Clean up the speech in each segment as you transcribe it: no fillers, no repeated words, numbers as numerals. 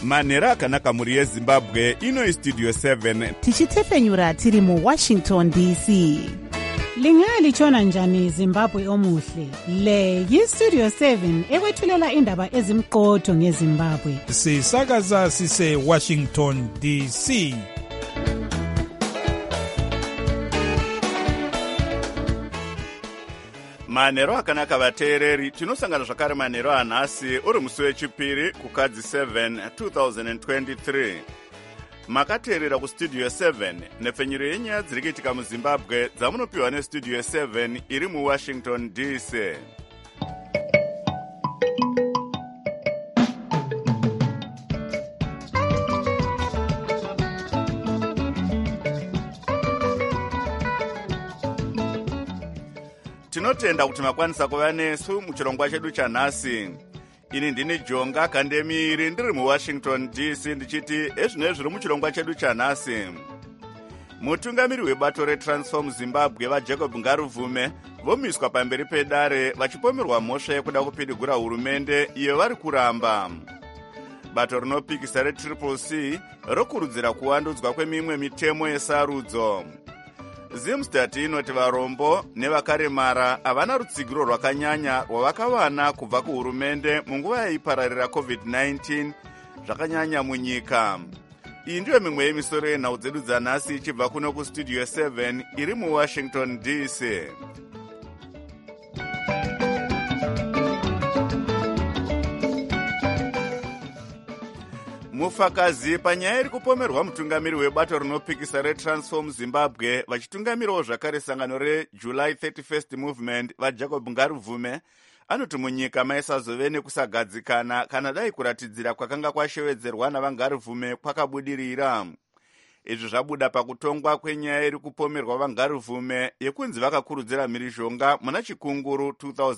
manhero akanaka mhuri yezimbabwe. Ino Studio 7 tichitefenyura tiri muWashington DC. Lingalitshona njani Zimbabwe omuhle? Le yiStudio 7 ekwethulela indaba ezimqotho ngeZimbabwe. Sisakaza sise Washington DC. manhero akanaka vateereri, tinosangana zvakare manhero anhasi uri musi wechipiri kukadzi 7 2023. makateerera kustudio 7 nepfenyuro yenyaya dziri kuitika muzimbabwe dzamunopiwa nestudio 7 iri muwashington DC. tinotenda kuti makwanisa kuva nesu muchirongwa chedu chanhasi. Ini ndini Jonga Kandemiri ndiri muWashington DC ndichiti ezvino zviri muchirongwa chedu chanhasi. Mutungamiri webato reTransform Zimbabwe vaJacob Ngaruvume vomiswa pamberi pedare vachipomerwa mhosva yekuda kupidigura hurumende iyo vari kuramba. Bato rinopikisa reCCC rokurudzira kuwandudzwa kwemimwe mitemo yesarudzo. Zimstat inoti varombo nevakaremara havana rutsigiro rwakanyanya rwavakawana kubva kuhurumende munguva yaipararira COVID-19 zvakanyanya munyika. Iyi ndiyo mimwe yemisoro yenhau dzedu dzanhasi ichibva kuno kustudio 7 iri muWashington DC. mufakazi panyaya iri kupomerwa mutungamiri webato rinopikisa reTransform Zimbabwe vachitungamirawo zvakare sangano reJuly 31st Movement vaJacob Ngaruvume anoti munyika maisazove nekusagadzikana kana dai kuratidzira kwakanga kwashevedzerwa navangaruvume kwakabudirira. Izvi zvabuda pakutongwa kwenyaya iri kupomerwa vangaruvume yekunzi vakakurudzira mhirizhonga muna chikunguru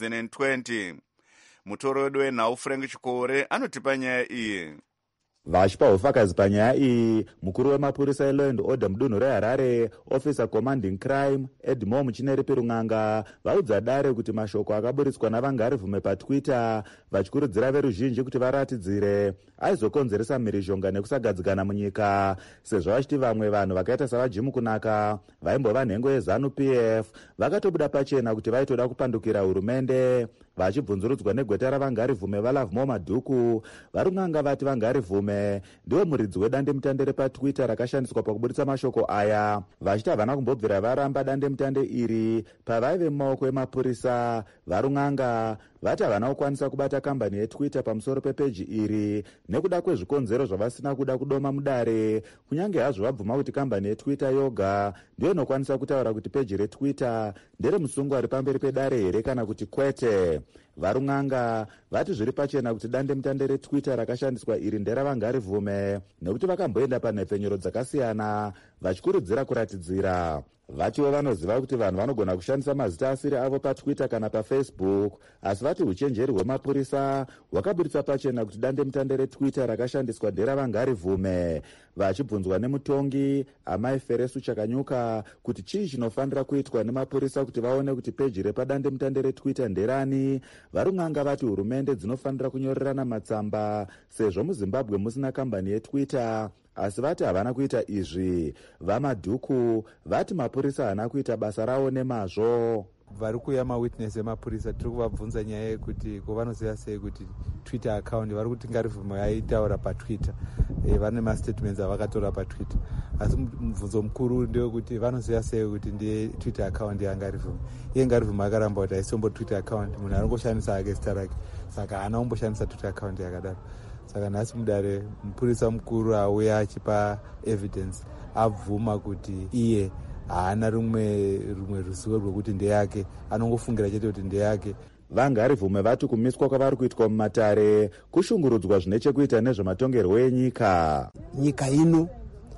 2020. Mutoredo wenhau Frank Chikore anotipa nyaya iyi. Vachipa ufakazi panyaya iyi, mukuru wemapurisa eLaw and Order mudunhu reHarare, Officer Commanding Crime, Edmo Muchineri Pirunganga, vaudza dare kuti mashoko akaburitswa navangaruvume paTwitter vachikurudzira veruzhinji kuti varatidzire aizokonzeresa mhirizhonga nekusagadzikana munyika, sezvo vachiti vamwe vanhu vakaita savaJim Kunaka vaimbova nhengo yeZANU-PF vakatobuda pachena kuti vaitoda kupandukira hurumende. Vachibvunzurudzwa negweta ravangaruvume vaLovemore Madhuku, Varunganga vati vangaruvume ndiwo muridzi wedandemutande repaTwitter rakashandiswa pakuburitsa mashoko aya, vachiti havana kumbobvira varamba dandemutande iri pavaive mumaoko emapurisa. Varunganga vati havana kukwanisa kubata kambani yeTwitter pamusoro pepeji iri nekuda kwezvikonzero zvavasina kuda kudoma mudare, kunyange hazvo vabvuma kuti kambani yeTwitter yoga ndiyo inokwanisa kutaura kuti peji reTwitter ndere musungwa ari pamberi pedare here kana kuti kwete. Varunganga vati zviri pachena kuti dandemutande reTwitter rakashandiswa iri nderavangaruvume nekuti vakamboenda panhepfenyuro dzakasiyana vachikurudzira kuratidzira. Vatiwo vanoziva kuti vanhu vanogona kushandisa mazita asiri avo paTwitter kana paFacebook, asi vati uchenjeri hwemapurisa hwakaburitsa pachena kuti dandemutande reTwitter rakashandiswa nderavangaruvume. Vachibvunzwa nemutongi Amai Feresu Chakanyuka kuti chii chinofanira kuitwa nemapurisa kuti vaone kuti peji repadandemutande reTwitter nderani, Varunganga vati hurumende dzinofanira kunyorerana matsamba sezvo muZimbabwe musina kambani yeTwitter, asi vati havana kuita izvi. VaMadhuku vati mapurisa havana kuita basa rawo nemazvo. Vari kuuya mawitness emapurisa tiri kuvabvunza nyaya yekuti vanoziva sei kuti Twitter account vari kuti Ngaruvume aitaura paTwitter, vane mastatements avakatora paTwitter, asi mubvunzo mukuru ndewekuti vanoziva sei kuti ndiye Twitter account yaNgaruvume. Iye Ngaruvume akaramba kuti haisombo Twitter account, munhu arongoshandisa ake zita rake, saka haana kumboshandisa Twitter account yakadaro. Saka nhasi mudare mupurisa mukuru auya achipa evidence abvuma kuti iye haana rumwe ruzivo rwekuti ndeyake, anongofungira chete kuti ndeyake. Vangaruvume vati kumiswa kwavari kuitwa mumatare kushungurudzwa zvine chekuita nezvematongerwo enyika. Nyika ino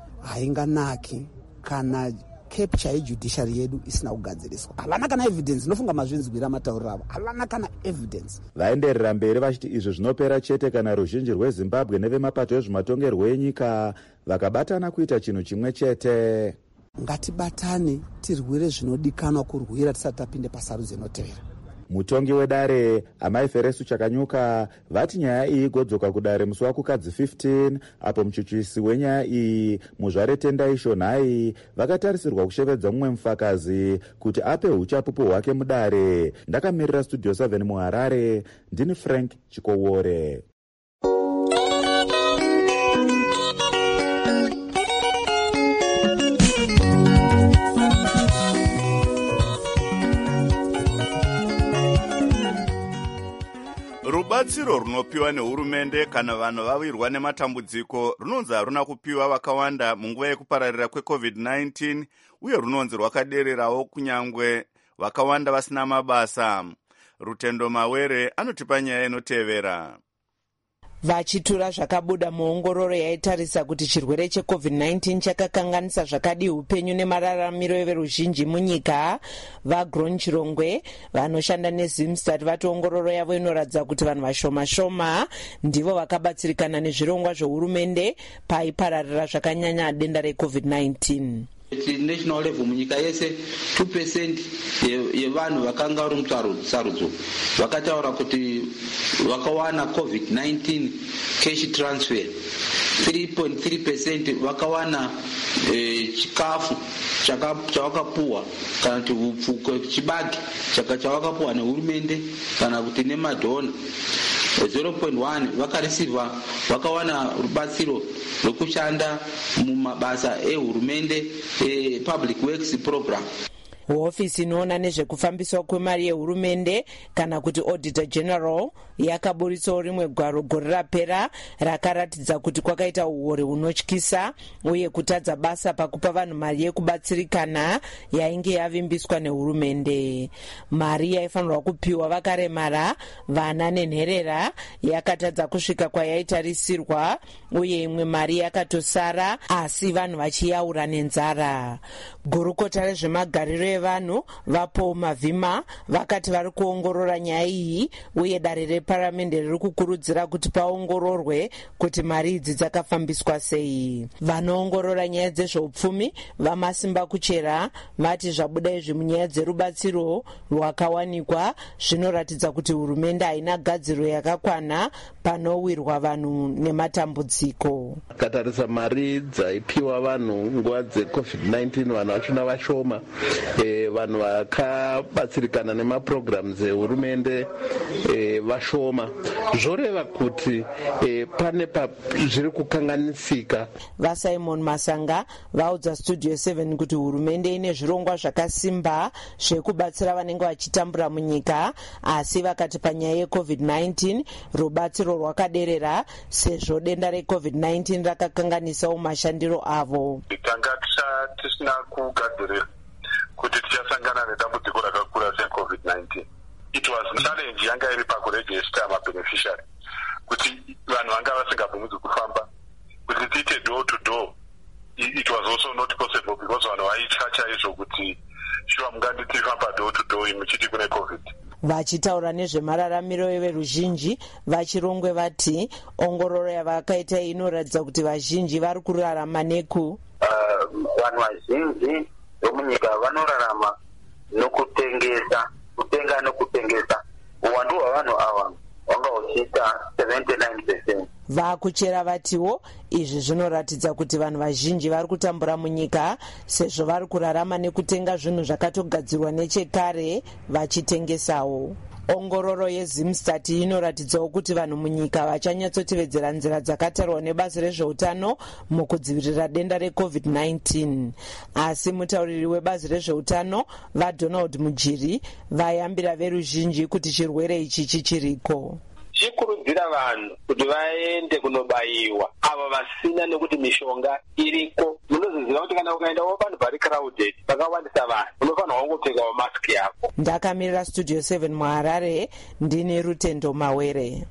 hainganaki kana capture yejudiciary yedu isina kugadziriswa. Havana kana evidence, inofunga mazvinzwira matauriro avo, havana kana evidence. Vaenderera mberi vachiti izvi zvinopera chete kana ruzhinji rweZimbabwe nevemapato ezvematongerwo enyika vakabatana kuita chinhu chimwe chete. Ngatibatane tirwire zvinodikanwa kurwira tisati tapinde pasarudzo inotevera. mutongi wedare amai Feresu Chakanyuka vati nyaya iyi igodzoka kudare musi wakukadzi 15 apo muchuchisi wenyaya iyi muzvare Tendai Shonhai vakatarisirwa kushevedza mumwe mufakazi kuti ape uchapupu hwake mudare. Ndakamirira Studio 7 muHarare, ndini Frank Chikowore. Rubatsiro runopiwa nehurumende kana vanhu vawirwa nematambudziko runonzi haruna kupiwa vakawanda munguva yekupararira kweCovid-19 uye runonzi rwakadererawo kunyangwe vakawanda vasina mabasa. Rutendo Mawere anotipa nyaya inotevera. Vachitura zvakabuda muongororo yaitarisa kuti chirwere cheCovid-19 chakakanganisa zvakadii upenyu nemararamiro everuzhinji munyika, vaGron Chirongwe vanoshanda neZimstat vati ongororo yavo inoratidza kuti vanhu vashoma-shoma ndivo vakabatsirikana nezvirongwa zvohurumende paipararira zvakanyanya denda reCovid-19. National level munyika yese 2% yevanhu vakanga vari mutsarudzo vakataura kuti vakawana COVID-19 cash transfer, 3.3% vakawana chikafu chavakapuwa kana kuti chibage chavakapuwa nehurumende kana kuti nemadhona. 0.1 vakareceiva vakawana rubatsiro rwekushanda mumabasa ehurumende public works program. Hofisi inoona nezvekufambiswa kwemari yehurumende kana kuti Auditor General yakaburitsawo rimwe gwaro gore rapera rakaratidza kuti kwakaita uhure hunotyisa uye kutadza basa pakupa vanhu mari yekubatsirikana yainge yavimbiswa nehurumende. Mari yaifanirwa kupiwa vakaremara, vana nenherera yakatadza kusvika kwayaitarisirwa uye imwe mari yakatosara asi vanhu vachiyaura nenzara. Gurukota rezvemagariro evanhu vaPaul Mavhima vakati vari kuongorora nyaya iyi uye dare reparamende riri kukurudzira kuti paongororwe kuti mari idzi dzakafambiswa sei. Vanoongorora nyaya dzezveupfumi vaMasimba Kuchera vati zvabuda izvi munyaya dzerubatsiro rwakawanikwa zvinoratidza kuti hurumende haina gadziro yakakwana panowirwa vanhu nematambudziko. Katarisa mari dzaipiwa vanhu nguva dzeCovid-19 vanhu vachona vashoma, vanhu vakabatsirikana nemaprograms ehurumende vashoma, zvoreva kuti pane zviri kukanganisika. VaSimon Masanga vaudza Studio 7 kuti hurumende ine zvirongwa zvakasimba zvekubatsira vanenge vachitambura munyika, asi vakati panyaya yeCovid-19 rubatsiro rwakaderera sezvo denda reCovid-19 rakakanganisawo mashandiro avo. Tanga tisina kugadzirira kuti tichasangana nedambudziko rakakura seCovid-19. It was a challenge yanga iri pakuregister mabeneficiary kuti vanhu vanga vasingabvumidzi kufamba kuti tiite door to door. It was also not possible because vanhu vaitya chaizvo kuti shuwa munganditi famba door to door muchiti kune COVID. Vachitaura nezvemararamiro everuzhinji, vaChirongwe vati ongororo yavakaita inoratidza kuti vazhinji vari kurarama neku. Vanhu vazhinji vomunyika vanorarama kutenga nokutengesa. Uwandu hwavanhu ava wanga huchiita 79%. VaKuchera vatiwo izvi zvinoratidza kuti vanhu vazhinji vari kutambura munyika sezvo vari kurarama nekutenga zvinhu zvakatogadzirwa nechekare vachitengesawo. Ongororo yeZimstat inoratidzawo kuti vanhu munyika vachanyatsotevedzera nzira dzakatarwa nebazi rezveutano mukudzivirira denda reCovid-19. Asi mutauriri webazi rezveutano vaDonald Mujiri vayambira veruzhinji kuti chirwere ichi chichiriko. Chikurudzira vanhu kuti vaende kunobayiwa ava vasina nekuti mishonga iriko. Munoziziva kuti kana ukaendawo vanhu vari crowded vakawandisa vanhu unofanirwa kungopfekawo masiki yako. Ndakamirira Studio 7 muHarare, ndini Rutendo Mawere.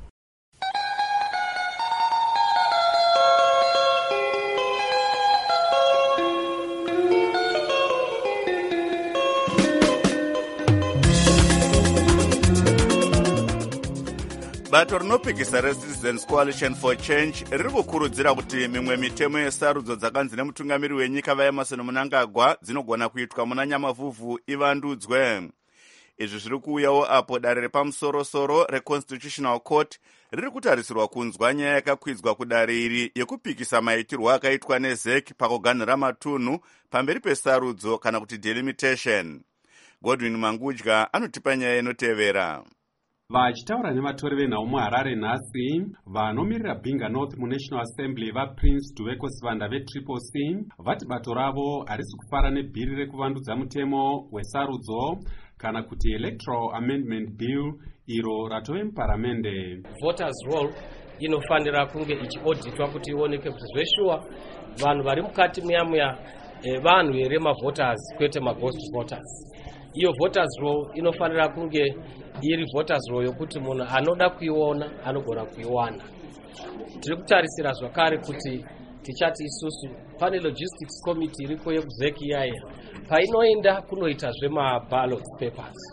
Bato rinopikisa reCitizens Coalition for Change riri kukurudzira kuti mimwe mitemo yesarudzo dzakanzi nemutungamiri wenyika vaEmmerson Mnangagwa dzinogona kuitwa muna Nyamavhuvhu ivandudzwe. izvi zviri kuuyawo apo dare repamusoro-soro reconstitutional court riri kutarisirwa kunzwa nyaya yakakwidzwa kudare iri yekupikisa maitirwo akaitwa nezek pakuganhira matunhu pamberi pesarudzo kana kuti delimitation. Godwin Mangudya anotipa nyaya inotevera. Vachitaura nevatori venhau muHarare nhasi, vanomirira Bhinga North muNational Assembly vaPrince Duveko Sivanda veTriple C vati bato ravo harisi kufara nebhiri rekuvandudza mutemo wesarudzo kana kuti Electoral Amendment Bill iro ratove muparamende. Voters roll inofanira kunge ichiauditwa kuti ioneke kuti zveshuwa vanhu vari mukati muya vanhu here mavoters kwete maghost voters. Iyo voters roll inofanira kunge iri voters roll yokuti munhu anoda kuiona anogona kuiwana. Tiri kutarisira zvakare kuti tichati isusu pane logistics committee iriko yekuzeki iyaya painoenda kunoita zvemaballot papers.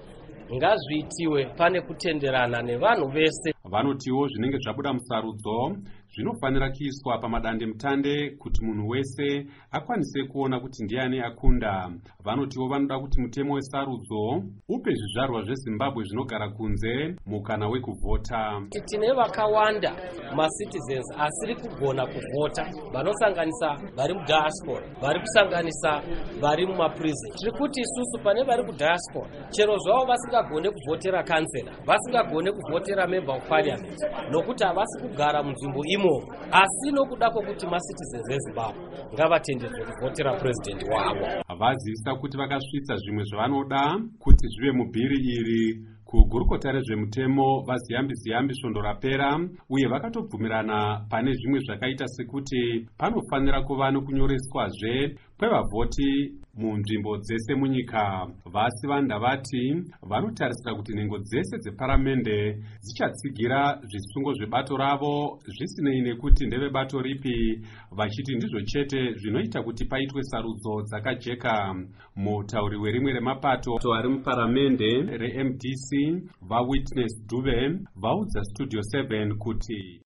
Ngazviitiwe pane kutenderana nevanhu vese. Vanotiwo zvinenge zvabuda musarudzo zvinofanira kuiswa pamadandemutande kuti munhu wese akwanise kuona kuti ndiani akunda. Vanotiwo vanoda kuti mutemo wesarudzo upe zvizvarwa zveZimbabwe zvinogara kunze mukana wekuvhota. Tine vakawanda macitizens asiri kugona kuvhota, vanosanganisa vari mudiaspora, vari kusanganisa vari mumaprison. Tiri kuti isusu pane vari kudiaspora chero zvavo vasingagone kuvhotera kansela, vasingagone kuvhotera member of parliament nokuti havasi kugara munzvimbo imomo, asi nokuda kwokuti macitizens eZimbabwe ngavatendedzwe kuvhotera president wavo. Vazivisa kuti vakasvitsa zvimwe zvavanoda kuti zvive mubhiri iri kugurukota rezvemutemo vaziyambi svondo rapera, uye vakatobvumirana pane zvimwe zvakaita sekuti panofanira kuva nokunyoreswazve kwevavhoti munzvimbo dzese munyika. Vasivanda vati vanotarisira kuti nhengo dzese dzeparamende dzichatsigira zvisungo zvebato ravo zvisinei nekuti ndevebato ripi, vachiti ndizvo chete zvinoita kuti paitwe sarudzo dzakajeka. Mutauri werimwe remapato ari muparamende reMDC vaWitness Dube vaudza Studio 7 kuti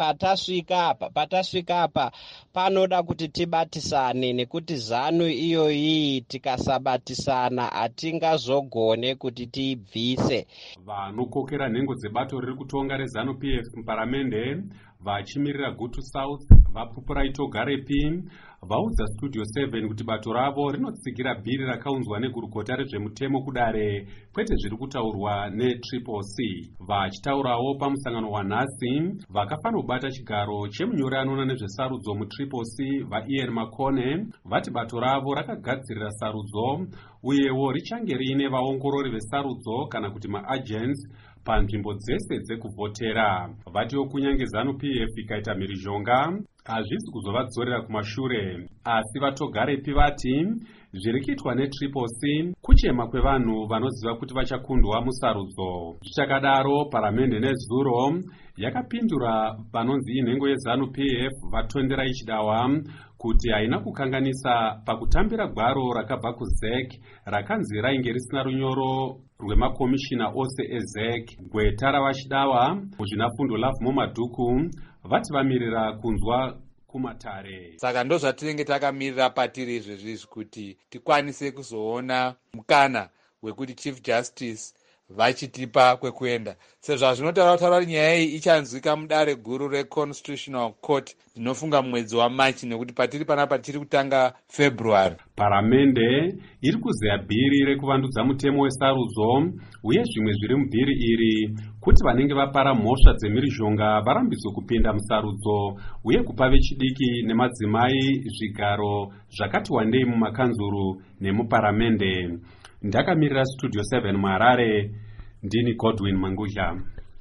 patasvika apa panoda kuti tibatisane nekuti zanu iyoyi tikasabatisana hatingazogone kuti tiibvise. Vanokokera nhengo dzebato riri kutonga rezanu PF muparamende vachimirira Gutu South vapupura itogarepi vaudza Studio 7 kuti bato ravo rinotsigira bhiri rakaunzwa negurukota rezvemutemo kudare kwete zviri kutaurwa neTriple C. Vachitaurawo pamusangano wanhasi vakafanobata chigaro chemunyori anoona nezvesarudzo muTriple C vaIan Makone vati bato ravo rakagadzirira sarudzo uyewo richange riine vaongorori vesarudzo kana kuti maagents panzvimbo dzese dzekuvhotera. Vatiwo kunyange ZANU PF ikaita mhirizhonga hazvisi kuzovadzorera kumashure, asi vatogarepi vati zviri kuitwa neTriple C kuchema kwevanhu vanoziva kuti vachakundwa musarudzo. Zvichakadaro paramende nezuro yakapindura vanonzi inhengo yeZANU PF vatondera ichidawa kuti haina kukanganisa pakutambira gwaro rakabva kuZEC rakanzi rainge risina runyoro rwemakomishina ose eZEC. Gweta ravachidawa muzvinafundo Love Mumadhuku vati vamirira kunzwa kumatare. Saka ndo zvatinenge takamirira patiri izvezvi kuti tikwanise kuzoona mukana wekuti Chief Justice vachitipa kwekuenda. Sezvo zvinotaura kuti nyaya iyi ichanzwika mudare guru reConstitutional Court ndinofunga mwedzi waMachi nekuti patiri panapa tiri kutanga February. Paramende iri kuzeya bhiri rekuvandudza mutemo wesarudzo uye zvimwe zviri mubhiri iri kuti vanenge vapara mhosva dzemhirizhonga varambidzwe kupinda musarudzo uye kupa vechidiki nemadzimai zvigaro zvakati wandei mumakanzuru nemuparamende. Ndakamirira Studio 7 muHarare, ndini Godwin Mangudya.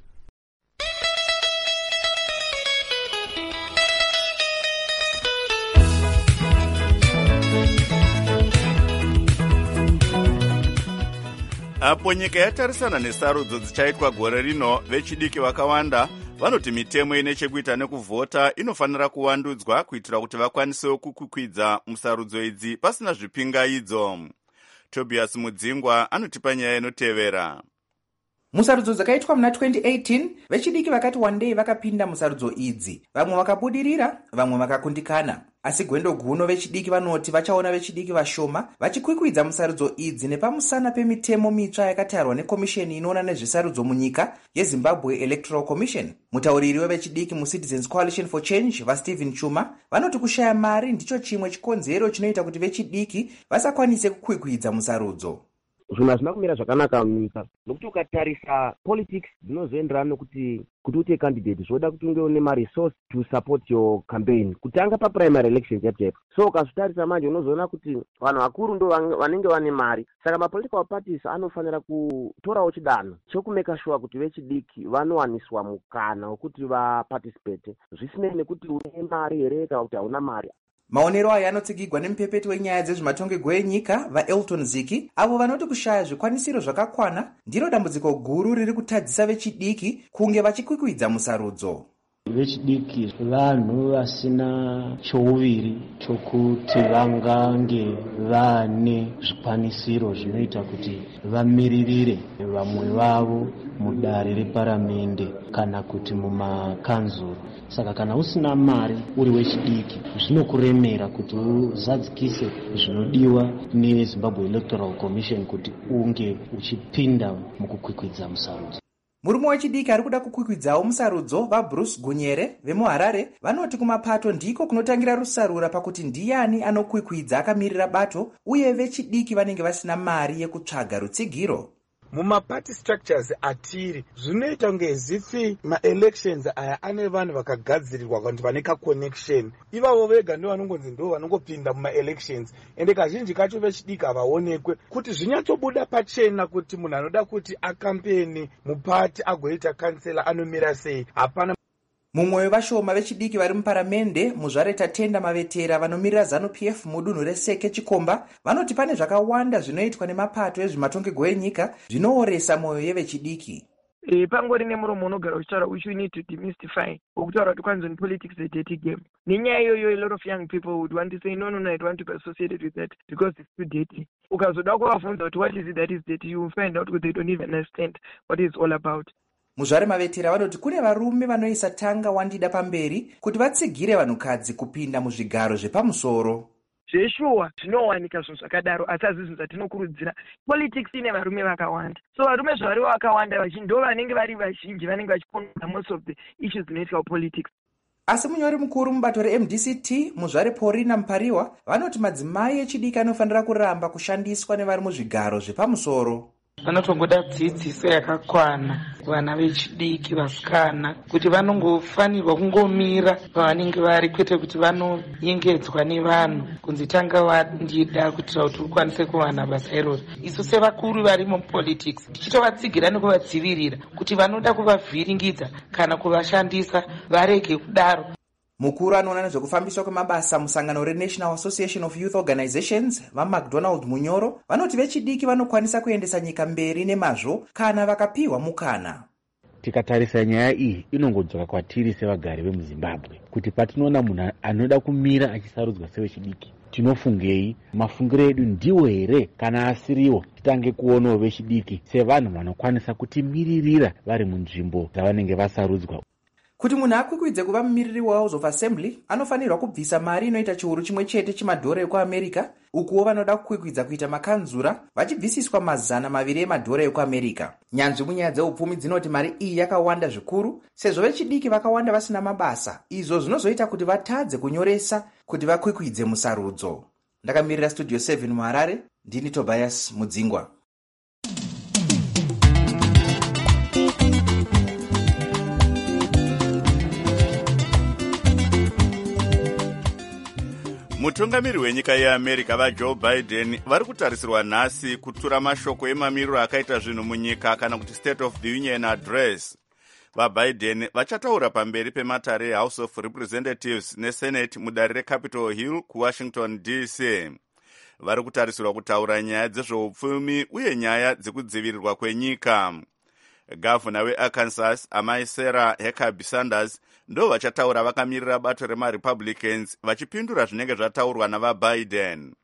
Apo nyika yatarisana nesarudzo dzichaitwa gore rino, vechidiki vakawanda vanoti mitemo ine chekuita nekuvhota inofanira kuwandudzwa kuitira kuti vakwanisewo kukwidza musarudzo idzi pasina zvipingaidzo. Tobias Mudzingwa anotipa nyaya inotevera. musarudzo dzakaitwa muna 2018 vechidiki vakati wandei vakapinda musarudzo idzi, vamwe vakabudirira, vamwe vakakundikana. Asi gwendo guno vechidiki vanoti vachaona vechidiki vashoma vachikwikwidza musarudzo idzi nepamusana pemitemo mitsva yakatarwa nekomisheni inoona nezvesarudzo munyika yeZimbabwe Electoral Commission. Mutauriri wevechidiki muCitizens Coalition for Change vaStephen Chuma vanoti kushaya mari ndicho chimwe chikonzero chinoita kuti vechidiki vasakwanise kukwikwidza musarudzo. Zvinhu hazvina kumira zvakanaka munyika nokuti ukatarisa politics dzinozoenderana nokuti uite candidate zvoda kuti unge une maresource to support your campaign kutanga paprimary elections chaipo. So ukazotarisa manje unozoona kuti vanhu vakuru ndo vanenge vane mari, saka mapolitical parties anofanira kutorawo chidanho chekumeka sure kuti vechidiki vanowaniswa mukana wekuti vaparticipate zvisinei nekuti une mari here kana kuti hauna mari. Maonero aya anotsigirwa nemupepeti wenyaya dzezvematongerwo enyika vaElton Ziki, avo vanoti kushaya zvikwanisiro zvakakwana ndiro dambudziko guru riri kutadzisa vechidiki kunge vachikwikwidza musarudzo. Vechidiki vanhu vasina chouviri chokuti vangange vane zvikwanisiro zvinoita kuti vamiririre vamwe vavo mudare reparamende kana kuti mumakanzuro. Saka kana usina mari uri wechidiki zvinokuremera kuti uzadzikise zvinodiwa neZimbabwe Electoral Commission kuti unge uchipinda mukukwikwidza musarudzo. Murume wechidiki ari kuda kukwikwidzawo musarudzo vaBruce Gunyere vemuHarare vanoti kumapato ndiko kunotangira rusarura pakuti ndiani anokwikwidza akamirira bato uye vechidiki vanenge vasina mari yekutsvaga rutsigiro. Mumaparty structures atiri zvinoita kunge zifi maelections aya ane vanhu vakagadzirirwa kuti vane kaconnection, ivavo vega ndo vanongonzi ndo vanongopinda mumaelections, ende kazhinji kacho vechidiki havaonekwe kuti zvinyatsobuda pachena kuti munhu anoda kuti akampeni mupati agoita kansela anomira sei. Hapana. Mumwe wevashoma vechidiki vari muparamende Muzvare Tatenda Mavetera vanomirira ZANU-PF mudunhu reSeke Chikomba vanoti pane zvakawanda zvinoitwa nemapato ezvematongerwo enyika zvinooresa mwoyo yevechidiki. Pangori nemuromo unogara uchitaura which we need to demystify wokutaura kuti kwanzi in politics a dirty game. Nenyaya iyoyo a lot of young people would want to say no, I don't want to be associated with that because it's too dirty. Ukazoda kuvabvunza kuti what is it that is dirty, you will find out that they don't even understand what it's all about. Muzvare Mavetera vanoti kune varume vanoisa tanga wandida pamberi kuti vatsigire vanhukadzi kupinda muzvigaro zvepamusoro. Zveshuwa zvinowanika zvinhu zvakadaro asi hazvizvi zvatinokurudzira. Politics ine varume vakawanda, so varume zvavariwo vakawanda vazhinji ndo vanenge vari vazhinji vanenge vachikonza most of the issues dzinoitika kupolitics. Asi munyori mukuru mubato reMDCT Muzvare Paulina Mupariwa vanoti madzimai echidiki anofanira kuramba kushandiswa nevari muzvigaro zvepamusoro. Vanotongoda dzidziso yakakwana vana vechidiki vasikana kuti vanongofanirwa kungomira pavanenge vari kwete kuti vanonyengedzwa nevanhu kunzi tanga wandida kuitira kuti ukwanise kuwana basa iroro. Isu sevakuru vari mupolitics tichitovatsigira nekuvadzivirira kuti vanoda kuvavhiringidza kana kuvashandisa varege kudaro. Mukuru anoona nezvekufambiswa kwemabasa musangano reNational Association of Youth Organizations vaMcDonald Munyoro vanoti vechidiki vanokwanisa kuendesa nyika mberi nemazvo kana vakapiwa mukana. Tikatarisa nyaya iyi inongodzoka kwatiri sevagari vemuZimbabwe kuti patinoona munhu anoda kumira achisarudzwa sevechidiki tinofungei, mafungiro edu ndiwo here kana asiriwo. Titange kuonawo vechidiki sevanhu vanokwanisa kutimiririra vari munzvimbo dzavanenge vasarudzwa. Kuti munhu akwikwidze kuva mumiriri waHouse of Assembly anofanirwa kubvisa mari inoita chiuru chimwe chete chimadhora ekuAmerica, ukuwo vanoda kukwikwidza kuita makanzura vachibvisiswa $200 emadhora ekuAmerica. Nyanzvi munyaya dzeupfumi dzinoti mari iyi yakawanda zvikuru sezvo vechidiki vakawanda vasina mabasa, izvo zvinozoita kuti vatadze kunyoresa kuti vakwikwidze musarudzo. Ndakamirira Studio 7 muHarare, ndini Tobias Mudzingwa. Mutungamiri wenyika yeAmerica vaJoe Biden vari kutarisirwa nhasi kutura mashoko emamiriro akaita zvinhu munyika kana kuti State of the Union Address. VaBiden vachataura pamberi pematare eHouse of Representatives neSenate mudare reCapitol Hill kuWashington DC. Vari kutarisirwa kutaura nyaya dzezveupfumi uye nyaya dzekudzivirirwa kwenyika. Gavana weArkansas amai Sarah Huckabee Sanders ndo vachataura vakamirira bato remaRepublicans vachipindura zvinenge zvataurwa navaBiden.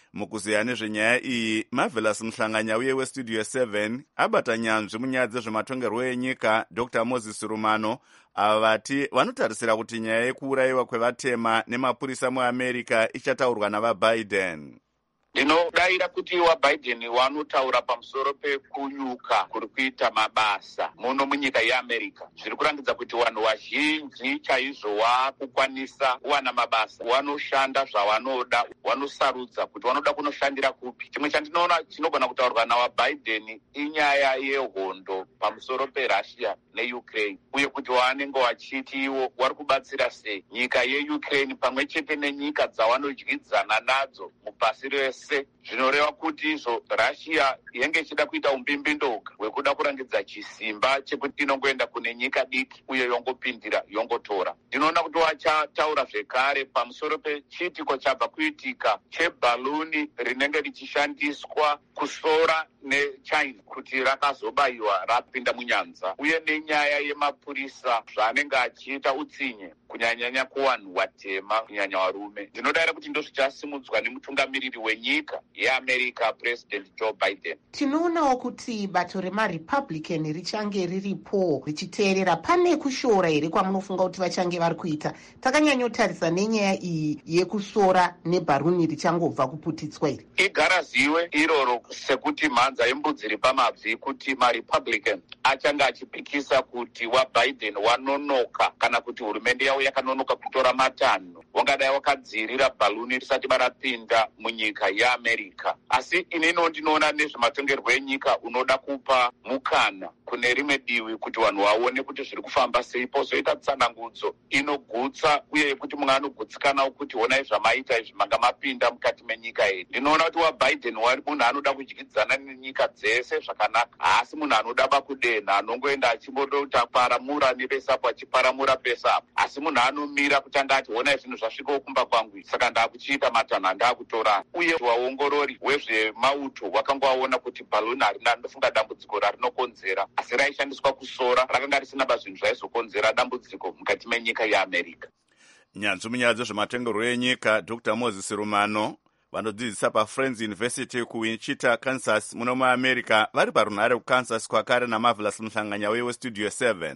mukuzeya nezvenyaya iyi, Marvelous Mhlanganya uye westudio 7 abata nyanzvi munyaya dzezvematongerwo enyika Dr. Moses Rumano, ava vati vanotarisira kuti nyaya yekuurayiwa kwevatema nemapurisa muAmerica ichataurwa navaBiden. Ndinodayira kuti vaBiden vanotaura pamusoro pekunyuka kuri kuita mabasa muno munyika yeAmerica. Zviri kurangidza kuti vanhu vazhinji chaizvo vakukwanisa kuwana mabasa, vanoshanda zvavanoda, vanosarudza kuti vanoda kunoshandira kupi. Chimwe chandinoona chinogona kutaurwa navaBiden inyaya yehondo pamusoro peRussia neUkraine, uye kuti vanenge vachiti ivo vari kubatsira sei nyika yeUkraine pamwe chete nenyika dzavanodyidzana nadzo mupasi rese. Zvinoreva kuti izvo Russia yenge ichida kuita umbimbindo hwekuda kurangidza chisimba chekuti inongoenda kune nyika diki uye yongopindira yongotora. Ndinoona kuti vachataura zvekare pamusoro pechitiko chabva kuitika chebhaluni rinenge richishandiswa kusora neChina kuti rakazobayiwa rapinda munyanza, uye nenyaya yemapurisa zvaanenge achiita utsinye kunyanyanya kuvanhu vatema, kunyanya varume. Ndinodayira kuti ndozvichasimudzwa nemutungamiriri wenyika yeAmerica, President Joe Biden. Tinoonawo kuti bato remaRepublican richange riripo richiteerera. Pane kushora here kwamunofunga kuti vachange vari kuita? Takanyanyotarisa nenyaya iyi yekusora nebharuni richangobva kuputitswa here. Igara ziwe iroro sekuti mhanza yembudzi iri pamabvi kuti maRepublican achange achipikisa kuti vaBiden wanonoka kana kuti hurumende yavo yakanonoka kutora matanho wangadai wakadzirira bhaluni risati barapinda munyika yeAmerica. Asi inino ndinoona nezvematongerwo enyika unoda kupa mukana kune rimwe divi kuti vanhu vaone kuti zviri kufamba sei, pozoita tsanangudzo inogutsa uye kuti munhu anogutsikanawo kuti honai zvamaita izvi manga mapinda mukati menyika yedu. Ndinoona kuti vaBiden wari munhu anoda kudyidzana nenyika dzese zvakanaka, haasi munhu anoda bakudenha anongoenda achimbodota paramura nepesapo achiparamura pesapo, asi munhu anomira kutanga ati honai zvinhu zvasvikawo kumba kwangu, saka ndaakuchiita matanho ndaakutora. Uye waongorori wezvemauto wakanga waona kuti bhaluni harina ndofunga dambudziko rarinokonzera, asi raishandiswa kusora, rakanga risina zvinhu zvaizokonzera dambudziko mukati menyika yeAmerica. Nyanzvi munyaya dzezvematongerwo enyika Dr. Moses Rumano vanodzidzisa paFriends University kuWichita, Kansas muno muAmerica, vari parunhare kuKansas kwakare naMarvelous Mhlanganya westudio 7.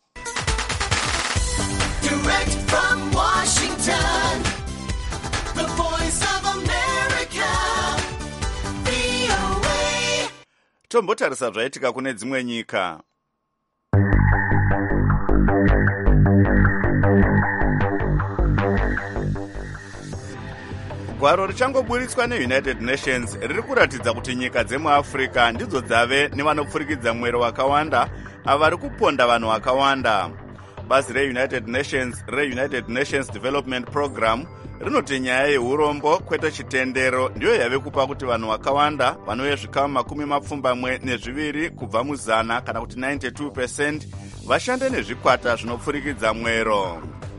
Direct from Washington, the voice of America, VOA. Tombotarisa zvaitika kune dzimwe nyika. Gwaro richangoburitswa neUnited Nations riri kuratidza kuti nyika dzemuAfrica ndidzo dzave nevanopfurikidza mwero wakawanda avari kuponda vanhu vakawanda. Bazi reUnited Nations Development Program rinoti nyaya yeurombo kwete chitendero ndiyo yave kupa kuti vanhu vakawanda vanouye zvikamu 22 kubva muzana kana kuti 92% vashande nezvikwata zvinopfurikidza mwero.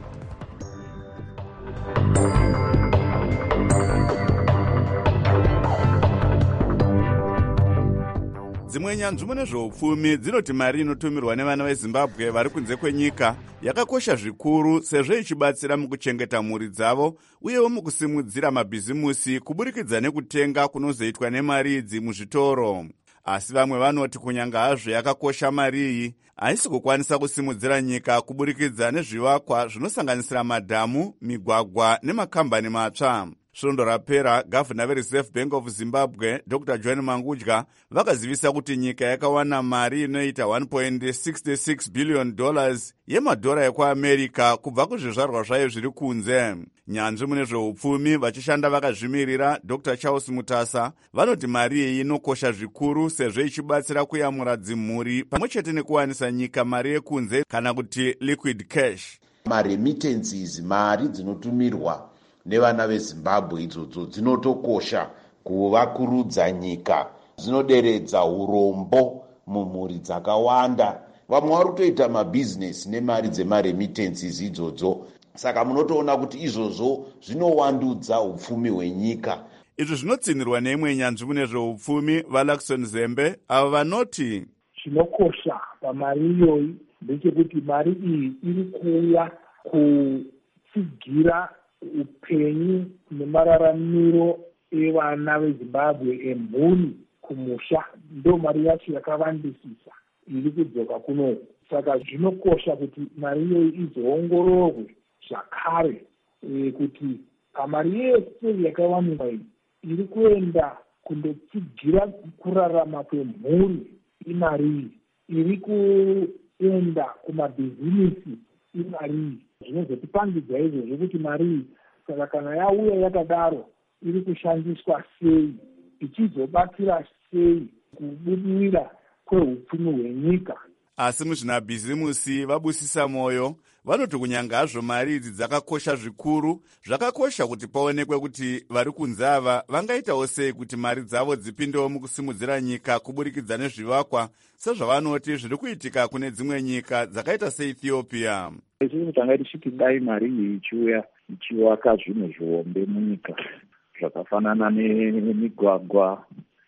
Dzimwe nyanzvi mune zveupfumi dzinoti mari inotumirwa nevana veZimbabwe vari kunze kwenyika yakakosha zvikuru sezvo ichibatsira mukuchengeta mhuri dzavo uyewo mukusimudzira mabhizimusi kuburikidza nekutenga kunozoitwa nemari idzi muzvitoro. Asi vamwe vanoti kunyanga hazvo yakakosha mari iyi, haisi kukwanisa kusimudzira nyika kuburikidza nezvivakwa zvinosanganisira madhamu, migwagwa nemakambani matsva. Svondo rapera, gavhuna veReserve Bank of Zimbabwe Dr. John Mangudya vakazivisa kuti nyika yakawana mari inoita $1.66 billion yemadhora ekuAmerica kubva kuzvizvarwa zvayo zviri kunze. Nyanzvi mune zveupfumi vachishanda vakazvimirira Dr. Charles Mutasa vanoti mari iyi inokosha zvikuru sezvo ichibatsira kuyamura dzimhuri pamwe chete nekuwanisa nyika mari yekunze kana kuti liquid cash. Remittances, mari dzinotumirwa nevana veZimbabwe idzodzo dzinotokosha kuvakurudza nyika, dzinoderedza urombo mumhuri dzakawanda. Vamwe vari kutoita mabhizinesi nemari dzemaremittances idzodzo, saka munotoona kuti izvozvo zvinowandudza upfumi hwenyika. Izvi zvinotsinirwa neimwe nyanzvi mune zveupfumi vaLaxon Zembe ava vanoti chinokosha pamari iyoyi ndechekuti mari iyi iri kuuya kutsigira upenyu nemararamiro evana vezimbabwe emhuri kumusha ndo mari yacho yakavandisisa iri kudzoka kunoku. Saka zvinokosha kuti mari iyoyi izoongororwe zvakare kuti pamari yese yakawanikwa iyi iri kuenda kundotsigira kurarama kwemhuri imari iri kuenda kumabhizinisi imari zvinozotipangidza izvozvo kuti mari saka kana yauya yakadaro iri kushandiswa sei, ichizobatsira sei kubudirira kwehupfumi hwenyika. Asi muzvinabhizimusi vabusisa mwoyo vanoti kunyanga hazvo mari idzi dzakakosha zvikuru, zvakakosha kuti paonekwe kuti vari kunze ava vangaitawo sei kuti mari dzavo dzipindewo mukusimudzira nyika kuburikidza nezvivakwa sezvavanoti zviri kuitika kune dzimwe nyika dzakaita seEthiopia. Isusu tanga tichiti dai mari iyi ichiuya ichivaka zvinhu zvihombe munyika zvakafanana nemigwagwa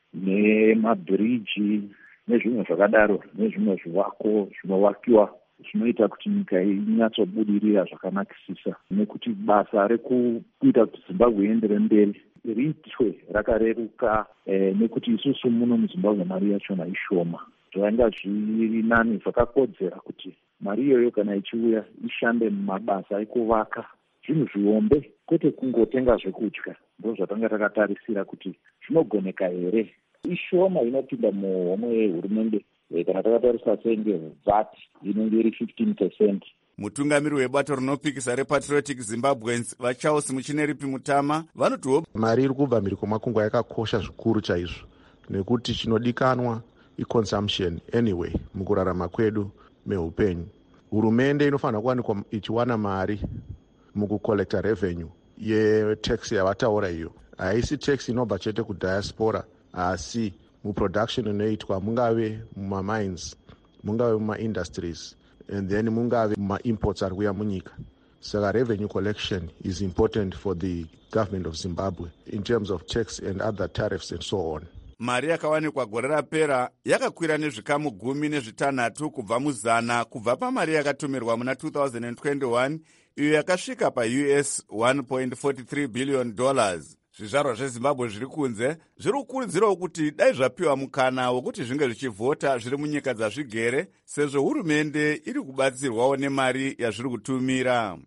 nemabhiriji nezvimwe zvakadaro, nezvimwe zvivako zvinovakiwa zvinoita kuti nyika inyatsobudirira zvakanakisisa, nekuti basa rekuita kuti Zimbabwe iendere mberi riitwe rakareruka, nekuti isusu muno muZimbabwe mari yachona ishoma. Zvanga zviri nani, zvakakodzera kuti mari iyoyo kana ichiuya ishande mumabasa ekuvaka zvinhu zvihombe, kwete kungotenga zvekudya. Ndo zvatanga takatarisira kuti zvinogoneka here. Ishoma inopinda muhomwe yehurumende kana takatarisa senge VAT inenge iri 15%. Mutungamiri webato rinopikisa rePatriotic Zimbabweans vaCharles Muchineripi Mutama vanotiwo mari iri kubva mhiri kwemakungwa yakakosha zvikuru chaizvo, nekuti chinodikanwa iconsumption anyway mukurarama kwedu meupenyu. Hurumende inofanira kuwanikwa ichiwana mari mukucollecta revenue yetax yavataura iyo. Haisi tax inobva chete kudiaspora, asi muproduction inoitwa mungave mumamines, mungave mumaindustries, and then mungave mumaimports ari kuya munyika. Saka revenue collection is important for the government of Zimbabwe in terms of tax and other tariffs and so on. Mari yakawanikwa gore rapera yakakwira nezvikamu 16 kubva muzana kubva pamari yakatumirwa muna 2021 iyo yakasvika paUS $1.43 billion. Zvizvarwa zveZimbabwe zviri kunze zviri kukurudzirawo kuti dai zvapiwa mukana wokuti zvinge zvichivhota zviri munyika dzazvigere, sezvo hurumende iri kubatsirwawo nemari yazviri kutumira.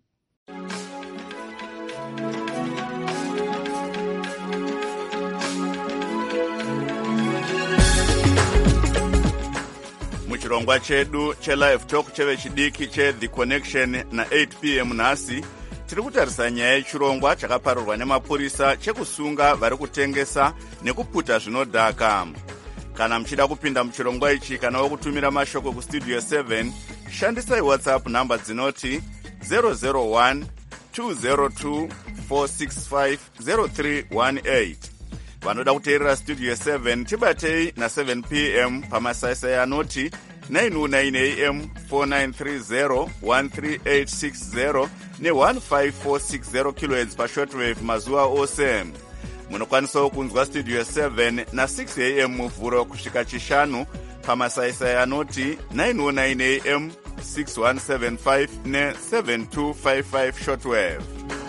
Muchirongwa chedu chelive talk chevechidiki cheThe Connection na8 p.m. nhasi tiri kutarisa nyaya yechirongwa chakaparurwa nemapurisa chekusunga vari kutengesa nekuputa zvinodhaka. Kana muchida kupinda muchirongwa ichi kana wokutumira mashoko kustudio 7, shandisai WhatsApp namba dzinoti 001 202 465 0318. Vanoda kuteerera studio 7 tibatei na7 p.m. pamasaisai anoti 909 am 4930 13860 ne15460 kHz pashortwave mazuva ose. Munokwanisawo kunzwa studio 7 na6 am muvhuro kusvika chishanu pamasaisai anoti 909 am 6175 ne7255 shortwave.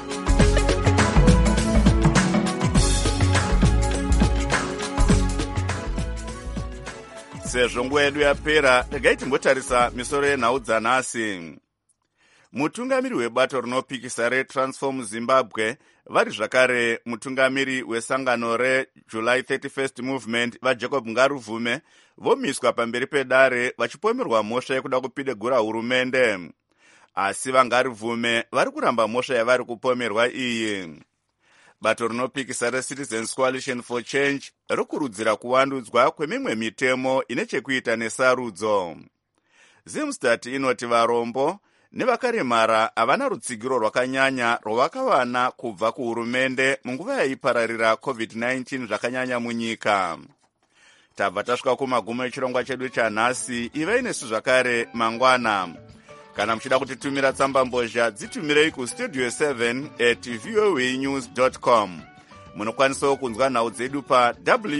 Sezvo nguva yedu yapera, regai timbotarisa misoro yenhau dzanhasi. Mutungamiri webato rinopikisa reTransform Zimbabwe vari zvakare mutungamiri wesangano reJuly 31st Movement vaJacob Ngaruvume vomiswa pamberi pedare vachipomerwa mhosva yekuda kupidegura hurumende. Asi vaNgaruvume vari kuramba mhosva yavari kupomerwa iyi. Bato rinopikisa reCitizens Coalition for Change rikurudzira kuwandudzwa kwemimwe mitemo ine chekuita nesarudzo. Zimstat inoti varombo nevakaremara havana rutsigiro rwakanyanya rwavakawana kubva kuhurumende munguva yaipararira COVID-19 zvakanyanya munyika. Tabva tasvika kumagumo echirongwa chedu chanhasi. Ivai nesu zvakare mangwana. Kana muchida kutitumira tsamba mbozha dzitumirei kustudio 7@voanews.com. Munokwanisawo kunzwa nhau dzedu pa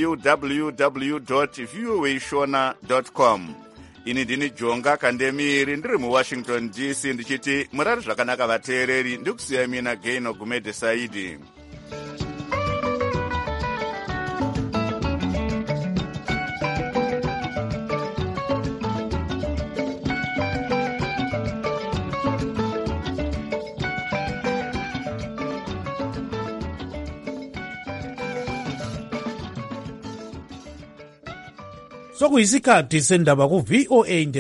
www.voashona.com. Ini ndini Jonga Kandemiri ndiri muWashington DC ndichiti murari zvakanaka vateereri, ndikusiyai mina Gaino Gumede Saidi. sokuyisikhathi sendaba ku-VOA